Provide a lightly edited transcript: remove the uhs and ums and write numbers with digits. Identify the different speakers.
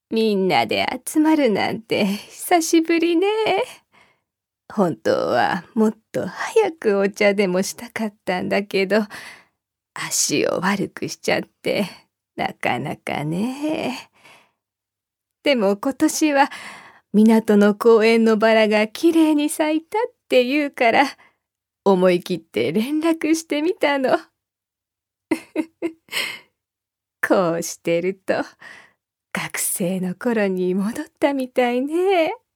Speaker 1: みんなで集まるなんて久しぶりね。本当はもっと早くお茶でもしたかったんだけど、足を悪くしちゃってなかなかね。でも今年は港の公園のバラがきれいに咲いたって言うから、思い切って連絡してみたの。こうしてると学生の頃に戻ったみたいね。